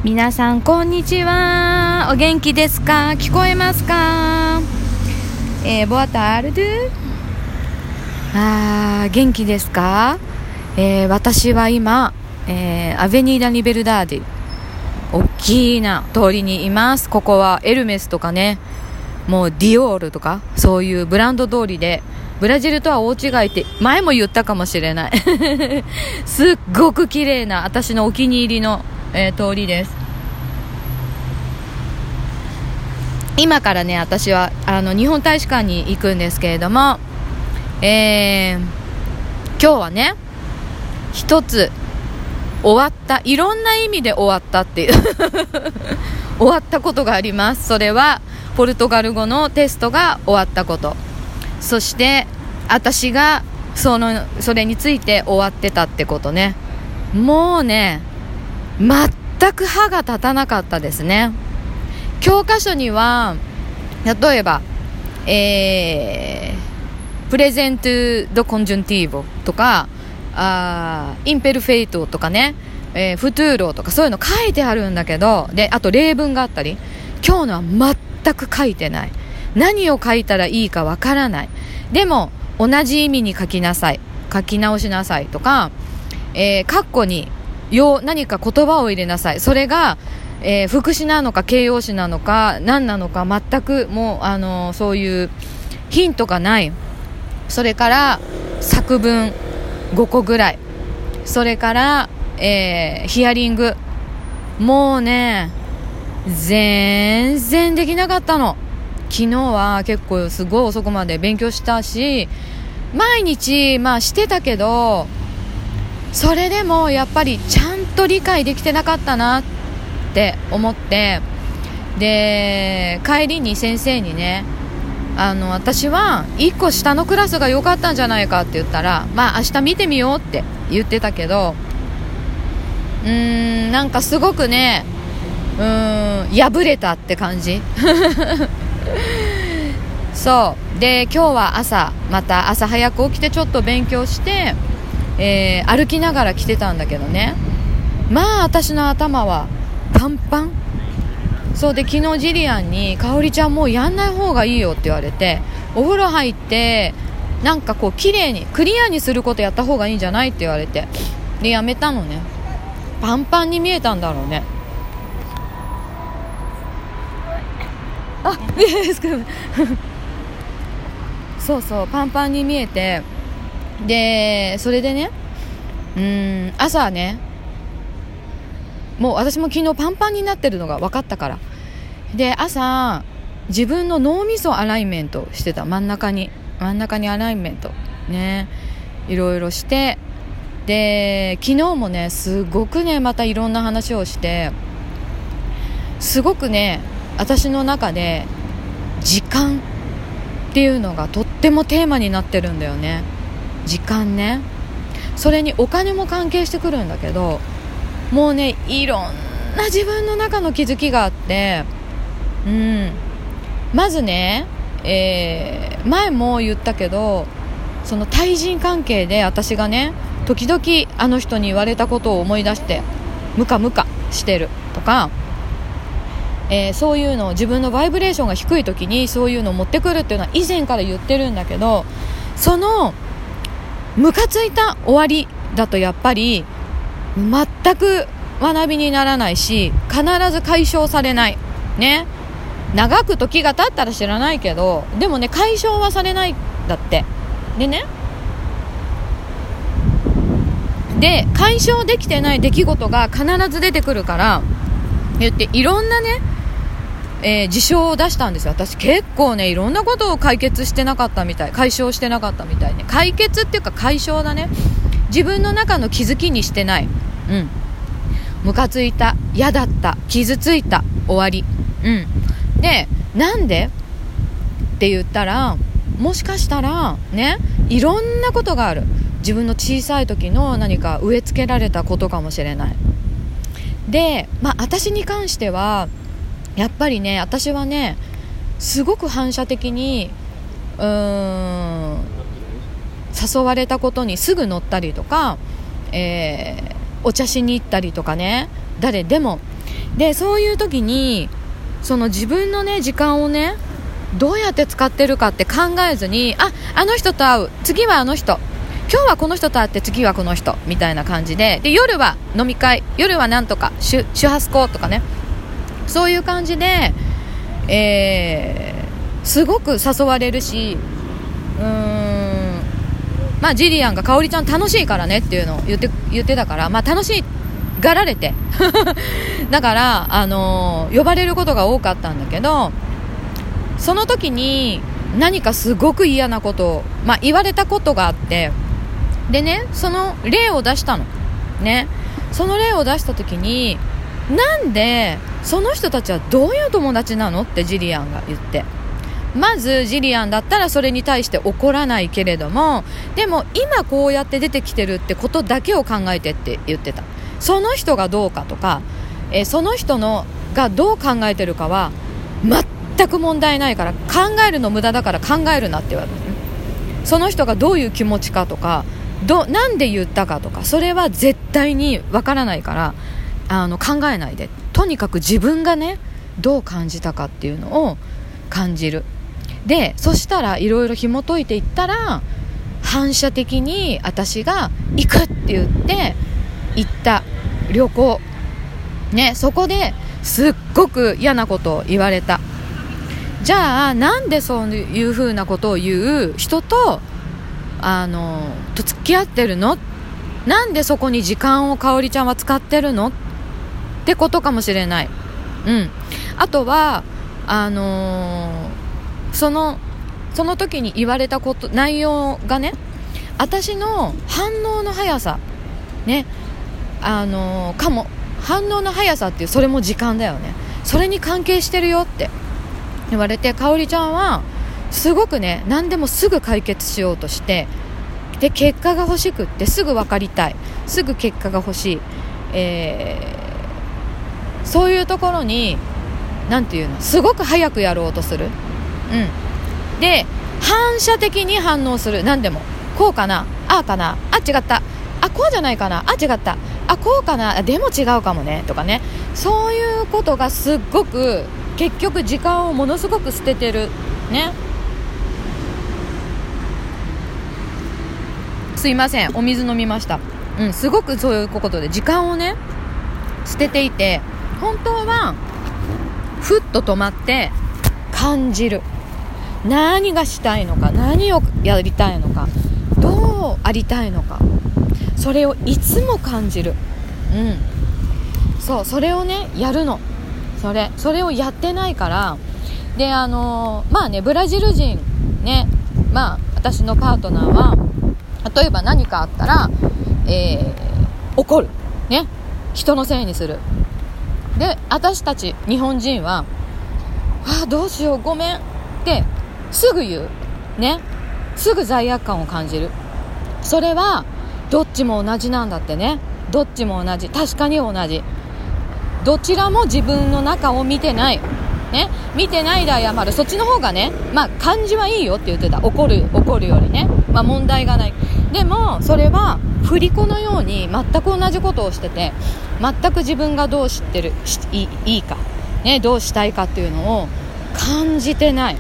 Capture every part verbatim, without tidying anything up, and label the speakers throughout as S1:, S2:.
S1: 皆さんこんにちは。お元気ですか？聞こえますか？えー、boa tarde。あー、元気ですか？えー、私は今、えー、アベニーダ・リベルダーデ大きな通りにいます。ここはエルメスとかね、もうディオールとかそういうブランド通りで、ブラジルとは大違いって前も言ったかもしれないすっごく綺麗な私のお気に入りの、えー、通りです。今からね、私はあの日本大使館に行くんですけれども、えー、今日はね一つ終わった、いろんな意味で終わったっていう終わったことがあります。それはポルトガル語のテストが終わったこと、そして私がそのそれについて終わってたってことね。もうね全く歯が立たなかったですね。教科書には例えば、えー、プレゼントドコンジュンティーボとかあインペルフェイトとかね、えー、フトゥーロとかそういうの書いてあるんだけど、であと例文があったり、今日のは全く書いてない。何を書いたらいいかわからない。でも同じ意味に書きなさい、書き直しなさいとか、えー、括弧によ何か言葉を入れなさい。それが、えー、副詞なのか形容詞なのか何なのか全くもう、あのー、そういうヒントがない。それから作文ごこぐらい、それから、えー、ヒアリング、もうね全然できなかったの。昨日は結構すごい遅くまで勉強したし、毎日まあしてたけど、それでもやっぱりちゃんと理解できてなかったなって思って、で帰りに先生にね、あの私はいっこ下のクラスが良かったんじゃないかって言ったら、まあ明日見てみようって言ってたけど、うーんなんかすごくね、うーん破れたって感じそうで、今日は朝また朝早く起きてちょっと勉強して、えー、歩きながら来てたんだけどね、まあ私の頭はパンパン。そうで、昨日ジリアンにかおりちゃんもうやんない方がいいよって言われて、お風呂入ってなんかこう綺麗にクリアにすることやった方がいいんじゃないって言われて、でやめたのね。パンパンに見えたんだろうね。あ、いいですかそうそうパンパンに見えて、でそれでね、うーん朝ね、もう私も昨日パンパンになってるのが分かったから、で朝自分の脳みそアライメントしてた。真ん中に真ん中にアライメントね、いろいろして、で昨日もねすごくねまたいろんな話をして、すごくね私の中で時間っていうのがとってもテーマになってるんだよね。時間ね、それにお金も関係してくるんだけど、もうねいろんな自分の中の気づきがあって、うん、まずね、えー、前も言ったけど、その対人関係で私がね時々あの人に言われたことを思い出してムカムカしてるとか、えー、そういうのを自分のバイブレーションが低い時にそういうのを持ってくるっていうのは以前から言ってるんだけど、そのムカついた終わりだとやっぱり全く学びにならないし、必ず解消されないね。長く時が経ったら知らないけど、でもね解消はされないんだって。でね、で解消できてない出来事が必ず出てくるから言って、いろんなね、えー、事象を出したんですよ。私結構ねいろんなことを解決してなかったみたい、解消してなかったみたいね。解決っていうか解消だね。自分の中の気づきにしてない。うん、ムカついた、嫌だった、傷ついた、終わり。うんで、なんでって言ったら、もしかしたらね、いろんなことがある。自分の小さい時の何か植え付けられたことかもしれない。で、まあ私に関してはやっぱりね、私はねすごく反射的にうーん誘われたことにすぐ乗ったりとか、えー、お茶しに行ったりとかね。誰でもでそういう時にその自分のね時間をねどうやって使ってるかって考えずに、あ、あの人と会う、次はあの人、今日はこの人と会って次はこの人みたいな感じで、で夜は飲み会、夜はなんとかシュシュハスコとかね、そういう感じで、えー、すごく誘われるし、うーん、まあジリアンが香織ちゃん楽しいからねっていうのを言って言ってたから、まあ楽しいがられてだからあのー、呼ばれることが多かったんだけど、その時に何かすごく嫌なことを、まあ、言われたことがあって、でね、その例を出したのね。その例を出した時に、なんでその人たちはどういう友達なのってジリアンが言って、まずジリアンだったらそれに対して怒らないけれども、でも今こうやって出てきてるってことだけを考えてって言ってた。その人がどうかとか、えー、その人のがどう考えてるかは全く問題ないから、考えるの無駄だから考えるなって言われる。その人がどういう気持ちかとか、どなんで言ったかとか、それは絶対にわからないから、あの考えないで、とにかく自分がねどう感じたかっていうのを感じる。でそしたらいろいろ紐解いていったら、反射的に私が行くって言って行った旅行ね、そこですっごく嫌なことを言われた。じゃあなんでそういう風なことを言う人とあのと付き合ってるの、なんでそこに時間を香織ちゃんは使ってるのってことかもしれない。うん。あとはあのー、そのその時に言われたこと内容がね、私の反応の速さね、あのー、かも反応の速さっていう、それも時間だよね。それに関係してるよって言われて、香織ちゃんはすごくね何でもすぐ解決しようとして、で結果が欲しくってすぐ分かりたい、すぐ結果が欲しい、えー、そういうところになんていうの、すごく早くやろうとする。うん。で反射的に反応する。何でもこうかな、ああかな、あ違った、あこうじゃないかな、あ違った、あこうかな、でも違うかもねとかね、そういうことがすっごく結局時間をものすごく捨ててるね。すいません、お水飲みました。うん、すごくそういうことで時間をね捨てていて、本当はふっと止まって感じる。何がしたいのか、何をやりたいのか、どうありたいのか、それをいつも感じる。うん、そうそれをねやるの。それそれをやってないから。であのー、まあねブラジル人ね、まあ私のパートナーは例えば何かあったら、えー、怒るね、人のせいにする。で私たち日本人はあどうしようごめんってすぐ言うね、すぐ罪悪感を感じる。それはどっちも同じなんだってね。どっちも同じ、確かに同じ。どちらも自分の中を見てないね、見てないで謝る。そっちの方がね、まあ感じはいいよって言ってた。怒る怒るよりね、まあ問題がない。でもそれは振り子のように全く同じことをしてて、全く自分がどう知ってるしいい、いいかね、どうしたいかっていうのを感じてない。うん。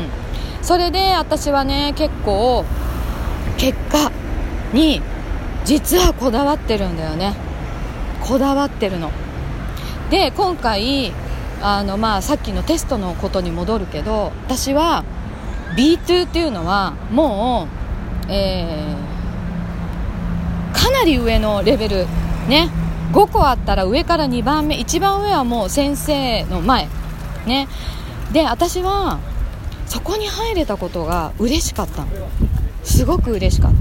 S1: それで私はね結構結果に実はこだわってるんだよね。こだわってるので、今回あの、まあ、さっきのテストのことに戻るけど、私は ビーツー っていうのはもう、えー、かなり上のレベルね。ごこあったら上からにばんめ、一番上はもう先生の前ね。で私はそこに入れたことが嬉しかったの。すごく嬉しかった。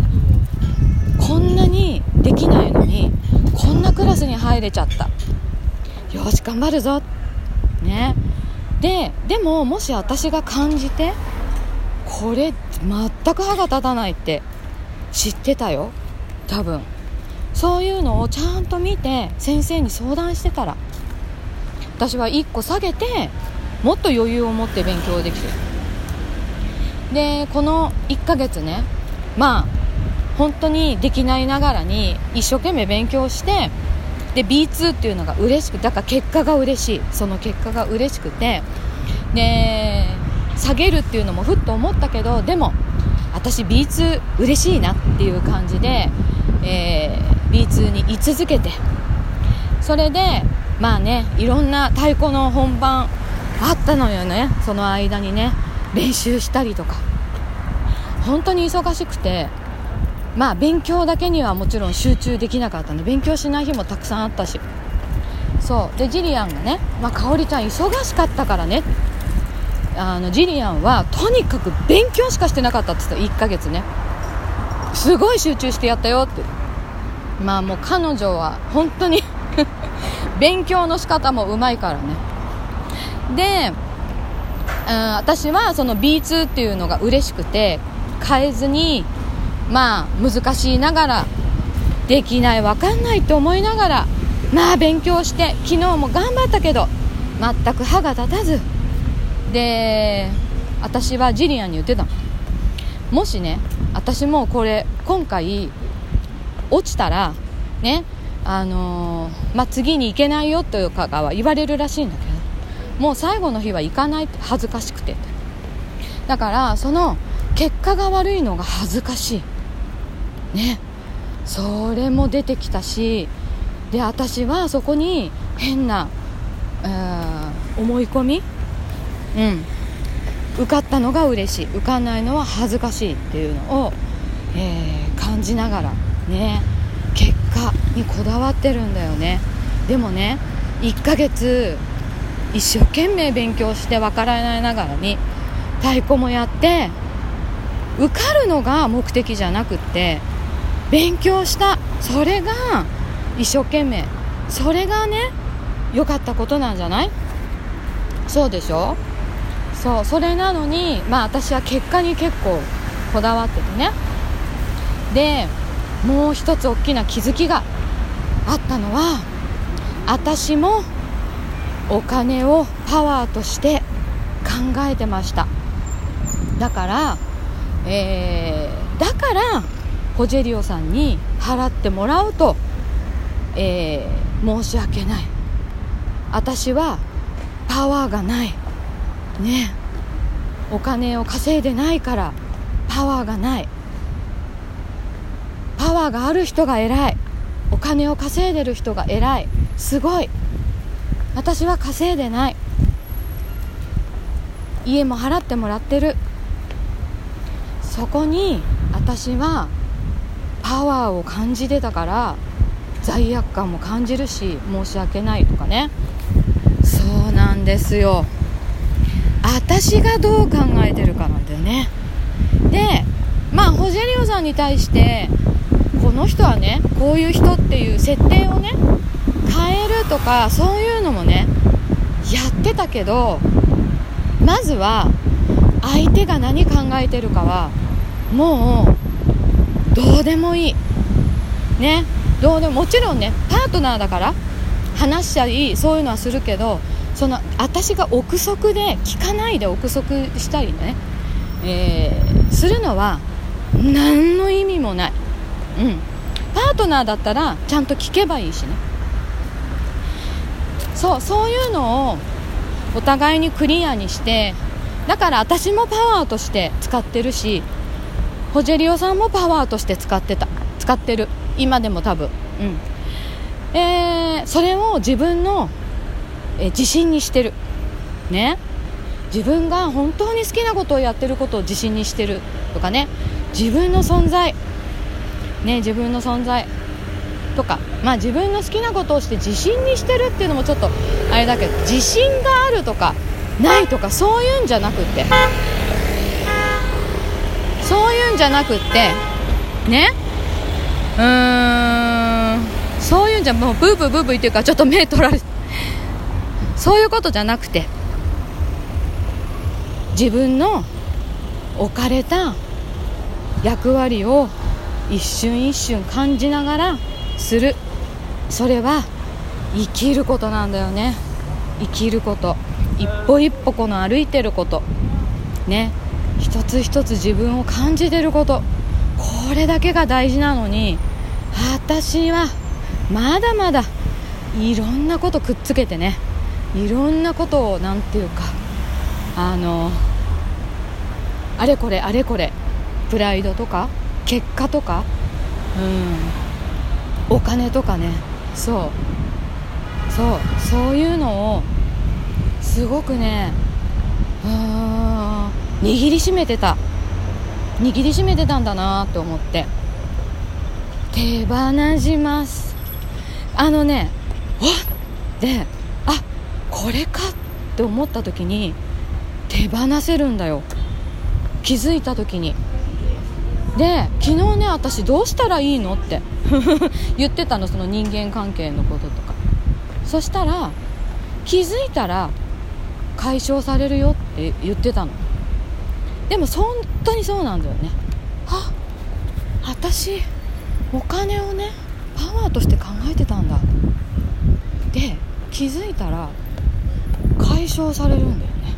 S1: こんなにできないのにこんなクラスに入れちゃった。よし頑張るぞね。ででももし私が感じてこれ全く歯が立たないって知ってたよ、多分。そういうのをちゃんと見て先生に相談してたら、私はいっこ下げてもっと余裕を持って勉強できてる。でこのいっかげつね、まあ本当にできないながらに一生懸命勉強して、 で ビーツー っていうのが嬉しく、だから結果が嬉しい、その結果が嬉しくて、で下げるっていうのもふっと思ったけど、でも私 ビーツー 嬉しいなっていう感じで、えー、ビーツー に居続けて、それでまあね、いろんな太鼓の本番あったのよね。その間にね練習したりとか、本当に忙しくて、まあ勉強だけにはもちろん集中できなかったの。勉強しない日もたくさんあったし、そうでジリアンがね、まあ、香織ちゃん忙しかったからね、あのジリアンはとにかく勉強しかしてなかったって言ってた。いっかげつねすごい集中してやったよって。まあもう彼女は本当に勉強の仕方もうまいからね。で、うん、私はその ビーツー っていうのが嬉しくて変えずに、まあ難しいながら、できない分かんないと思いながら、まあ勉強して、昨日も頑張ったけど全く歯が立たずで、私はジリアンに言ってたの。もしね、私もこれ今回落ちたらね、あのーまあ、次に行けないよというかは言われるらしいんだけど、もう最後の日は行かないって、恥ずかしくて。だからその結果が悪いのが恥ずかしいね、それも出てきたし、で私はそこに変な、えー、思い込み、うん受かったのが嬉しい、受かんないのは恥ずかしいっていうのを、えー、感じながらね、結果にこだわってるんだよね。でもね、いっかげつ一生懸命勉強して分からないながらに太鼓もやって、受かるのが目的じゃなくって勉強した、それが一生懸命、それがね良かったことなんじゃない？そうでしょ。そう、それなのに、まあ私は結果に結構こだわっててね。でもう一つ大きな気づきがあったのは、私もお金をパワーとして考えてました。だから、えー、だからホジェリオさんに払ってもらうと、えー、申し訳ない、私はパワーがないね、お金を稼いでないからパワーがない。パワーがある人が偉い、お金を稼いでる人が偉い、すごい。私は稼いでない、家も払ってもらってる。そこに私はパワーを感じてたから、罪悪感も感じるし、申し訳ないとかね。そうなんですよ、私がどう考えてるかなんだよね。でまあホジェリオさんに対して、この人はねこういう人っていう設定をね変えるとか、そういうのもねやってたけど、まずは相手が何考えてるかはもうどうでもいいね。どうでも、もちろんねパートナーだから話したりそういうのはするけど、その私が憶測で聞かないで憶測したりね、えー、するのは何の意味もない。うん、パートナーだったらちゃんと聞けばいいしね。そう、そういうのをお互いにクリアにして、だから私もパワーとして使ってるし、ホジェリオさんもパワーとして使ってた使ってる今でも多分、うんえー、それを自分のえ自信にしてるね。自分が本当に好きなことをやってることを自信にしてるとかね、自分の存在ね、自分の存在とか、まあ自分の好きなことをして自信にしてるっていうのもちょっとあれだけど、自信があるとかないとかそういうんじゃなくってそういうんじゃなくってね、うーんそういうんじゃ、もうブーブーブーブー言ってるからちょっと目取られて、そういうことじゃなくて、自分の置かれた役割を一瞬一瞬感じながらする、それは生きることなんだよね。生きること、一歩一歩この歩いてることね、一つ一つ自分を感じてること、これだけが大事なのに、私はまだまだいろんなことくっつけてね、いろんなことをなんていうか、あのあれこれあれこれ、プライドとか結果とか、うん、お金とかね、そうそうそういうのをすごくね、あ握りしめてた握りしめてたんだなと思って、手放します。あのね、わっで、あ、これかって思った時に手放せるんだよ、気づいた時に。で、昨日ね、私どうしたらいいのって言ってたの、その人間関係のこととか。そしたら、気づいたら解消されるよって言ってたの。でも本当にそうなんだよね。あ、私お金をねパワーとして考えてたんだで、気づいたら解消されるんだよね。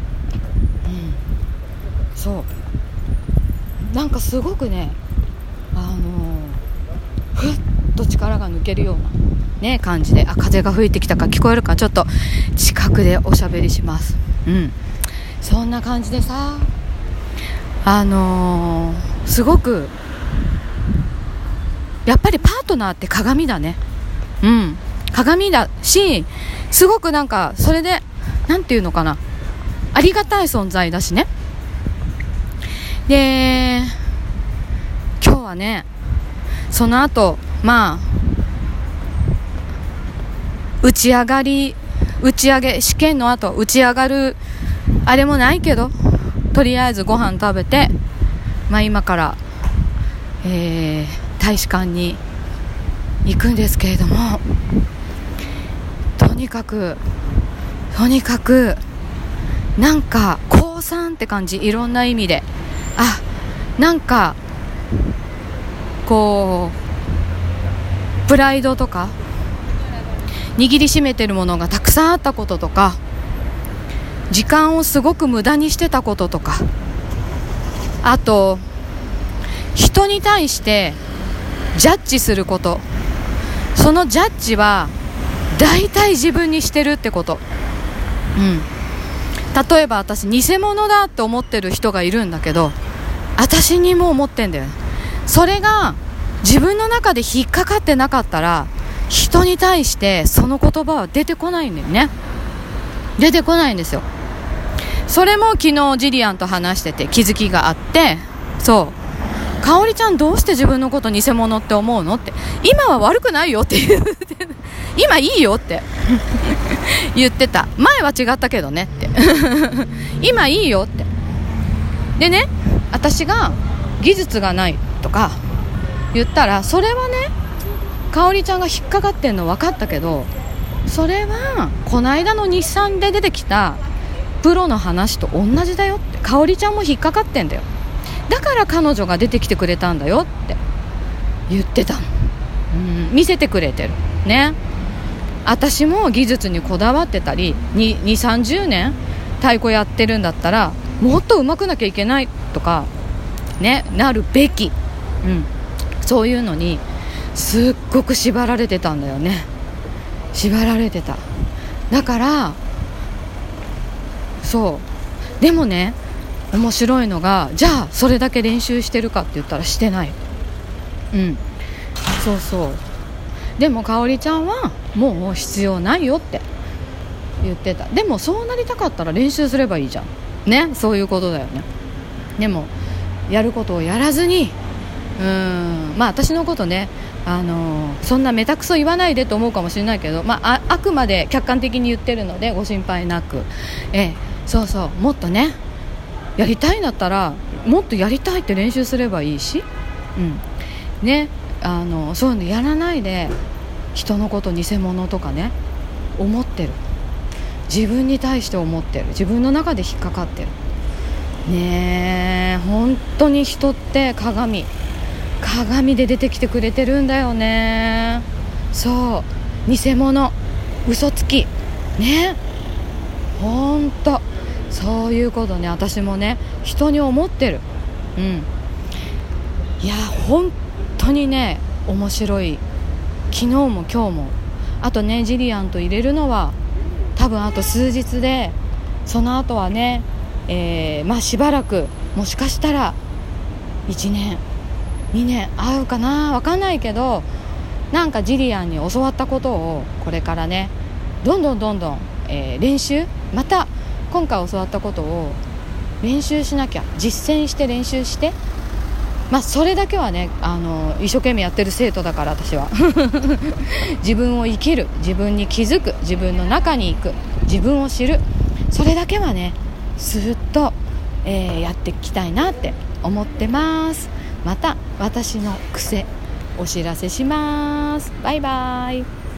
S1: うん、そうなんかすごくね、あのー、ふっと力が抜けるようなね感じで、あ、風が吹いてきたか聞こえるか、ちょっと近くでおしゃべりします。うん、そんな感じでさ、あのー、すごくやっぱりパートナーって鏡だね。うん、鏡だし、すごくなんかそれでなんていうのかな、ありがたい存在だしね。で、今日はね、その後まあ打ち上がり打ち上げ試験の後打ち上がるあれもないけど、とりあえずご飯食べて、まあ今から、えー、大使館に行くんですけれども、とにかくとにかくなんか降参って感じ、いろんな意味で。あ、なんかこうプライドとか握りしめてるものがたくさんあったこととか、時間をすごく無駄にしてたこととか、あと人に対してジャッジすること、そのジャッジは大体自分にしてるってこと。うん、例えば私偽物だって思ってる人がいるんだけど、私にも思ってんだよ。それが自分の中で引っかかってなかったら、人に対してその言葉は出てこないんだよね。出てこないんですよ。それも昨日ジリアンと話してて気づきがあって、そう、かおりちゃんどうして自分のこと偽物って思うのって、今は悪くないよって言って今いいよって言ってた。前は違ったけどねって今いいよって。でね、私が技術がないとか言ったら、それはね、かおりちゃんが引っかかってんの分かったけど、それはこの間の日産で出てきたプロの話と同じだよって。かおりちゃんも引っかかってんだよ、だから彼女が出てきてくれたんだよって言ってたの。うん、見せてくれてるね。私も技術にこだわってたり、にじゅう、さんじゅうねん太鼓やってるんだったら、もっと上手くなきゃいけないとかね、なるべき、うん、そういうのにすっごく縛られてたんだよね。縛られてた。だからそう。でもね、面白いのが、じゃあそれだけ練習してるかって言ったらしてない。うん、そうそう。でもかおりちゃんはもう必要ないよって言ってた。でもそうなりたかったら練習すればいいじゃんね。そういうことだよね。でもやることをやらずに、うーん、まあ私のことね、あのー、そんなめたくそ言わないでと思うかもしれないけど、まあ、あ, あくまで客観的に言ってるのでご心配なく、ええ、そうそう、もっとねやりたいんだったらもっとやりたいって練習すればいいし、うんね、あのそういうのやらないで人のこと偽物とかね思ってる、自分に対して思ってる、自分の中で引っかかってるね。え本当に人って鏡鏡で出てきてくれてるんだよね。そう偽物嘘つきね、本当そういうことね。私もね人に思ってる。うん、いや本当にね面白い。昨日も今日もあとねジリアンと入れるのは多分あと数日で、その後はね、えー、まあしばらく、もしかしたらいちねんにねん会うかな、分かんないけど、なんかジリアンに教わったことをこれからねどんどんどんどん、えー、練習、また今回教わったことを練習しなきゃ、実践して練習して、まあそれだけはね、あの一生懸命やってる生徒だから私は自分を生きる、自分に気づく、自分の中に行く、自分を知る、それだけはねずっと、えー、やっていきたいなって思ってます。また私の癖お知らせします。バイバイ。